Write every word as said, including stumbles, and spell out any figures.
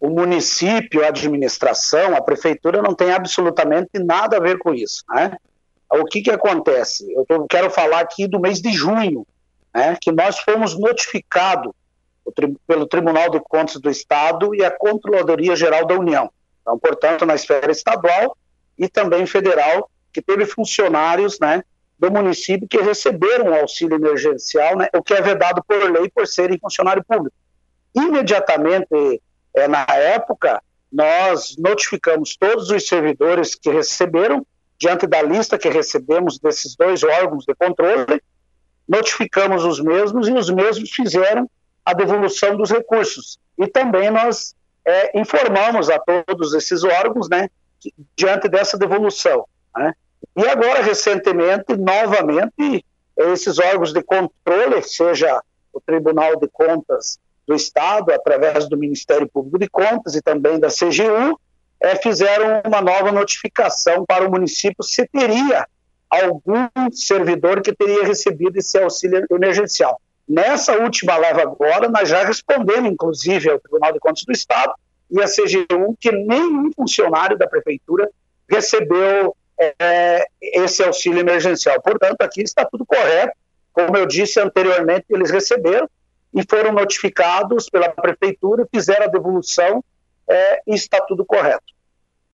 o município, a administração, a prefeitura não tem absolutamente nada a ver com isso, né? O que que acontece? Eu tô, quero falar aqui do mês de junho, né, que nós fomos notificados pelo Tribunal de Contas do Estado e a Controladoria Geral da União. Então, portanto, na esfera estadual e também federal, que teve funcionários, né, do município que receberam o auxílio emergencial, né, o que é vedado por lei por serem funcionário público. Imediatamente, é, na época, nós notificamos todos os servidores que receberam, diante da lista que recebemos desses dois órgãos de controle, notificamos os mesmos e os mesmos fizeram a devolução dos recursos. E também nós é, informamos a todos esses órgãos, né, que, diante dessa devolução, né. E agora, recentemente, novamente, esses órgãos de controle, seja o Tribunal de Contas do Estado, através do Ministério Público de Contas e também da C G U, é, fizeram uma nova notificação para o município se teria algum servidor que teria recebido esse auxílio emergencial. Nessa última leva agora, nós já respondemos, inclusive, ao Tribunal de Contas do Estado e à C G U, que nenhum funcionário da Prefeitura recebeu é, esse auxílio emergencial. Portanto, aqui está tudo correto. Como eu disse anteriormente, eles receberam e foram notificados pela Prefeitura, fizeram a devolução é, e está tudo correto.